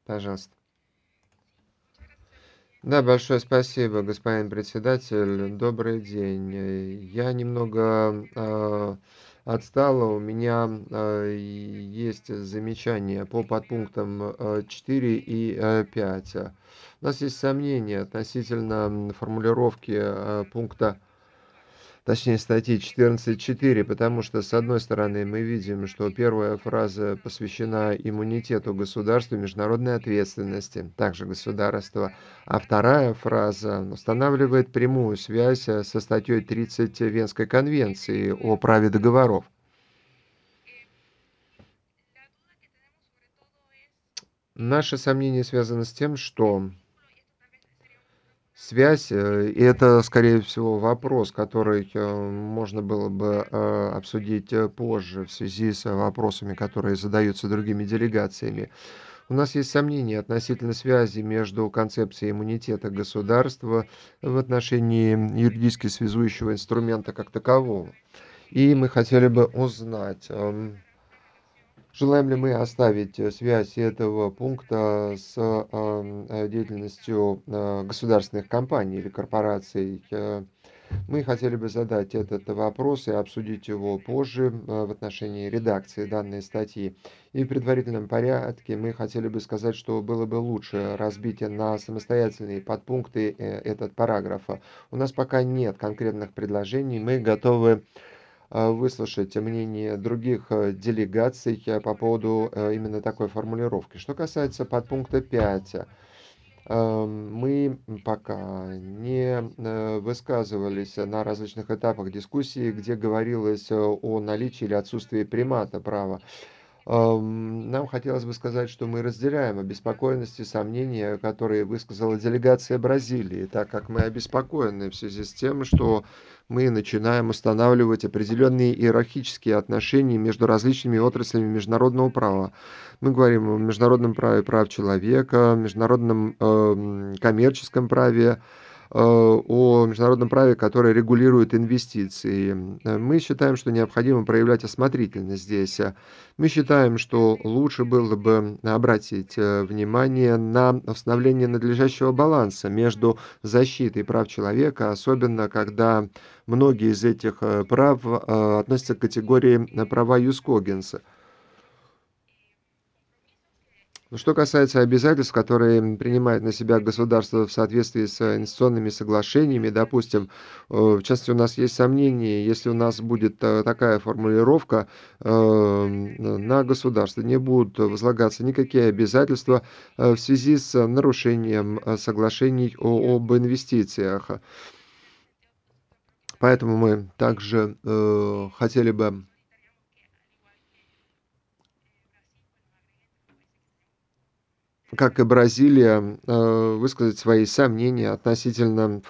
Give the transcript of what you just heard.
Пожалуйста. Да, большое спасибо, господин председатель. Добрый день. Я немного отстала. У меня есть замечания по подпунктам 4 и 5. У нас есть сомнения относительно формулировки пункта, точнее статьи 14.4, потому что, с одной стороны, мы видим, что первая фраза посвящена иммунитету государства, международной ответственности, также государства, а вторая фраза устанавливает прямую связь со статьей 30 Венской конвенции о праве договоров. Наши сомнения связаны с тем, что связь, и это, скорее всего, вопрос, который можно было бы обсудить позже в связи с вопросами, которые задаются другими делегациями. У нас есть сомнения относительно связи между концепцией иммунитета государства в отношении юридически связующего инструмента как такового. И мы хотели бы узнать, желаем ли мы оставить связь этого пункта с деятельностью государственных компаний или корпораций? Мы хотели бы задать этот вопрос и обсудить его позже в отношении редакции данной статьи. И в предварительном порядке мы хотели бы сказать, что было бы лучше разбить на самостоятельные подпункты этот параграф. У нас пока нет конкретных предложений, мы готовы выслушать мнение других делегаций по поводу именно такой формулировки. Что касается подпункта 5, мы пока не высказывались на различных этапах дискуссии, где говорилось о наличии или отсутствии примата права. Нам хотелось бы сказать, что мы разделяем обеспокоенность и сомнения, которые высказала делегация Бразилии, так как мы обеспокоены в связи с тем, что мы начинаем устанавливать определенные иерархические отношения между различными отраслями международного права. Мы говорим о международном праве прав человека, международном коммерческом праве, о международном праве, которое регулирует инвестиции. Мы считаем, что необходимо проявлять осмотрительность здесь. Мы считаем, что лучше было бы обратить внимание на установление надлежащего баланса между защитой прав человека, особенно когда многие из этих прав относятся к категории права Юс Когенса. Но что касается обязательств, которые принимает на себя государство в соответствии с инвестиционными соглашениями, допустим, в частности, у нас есть сомнения, если у нас будет такая формулировка, на государство не будут возлагаться никакие обязательства в связи с нарушением соглашений об инвестициях. Поэтому мы также хотели бы, как и Бразилия, высказать свои сомнения относительно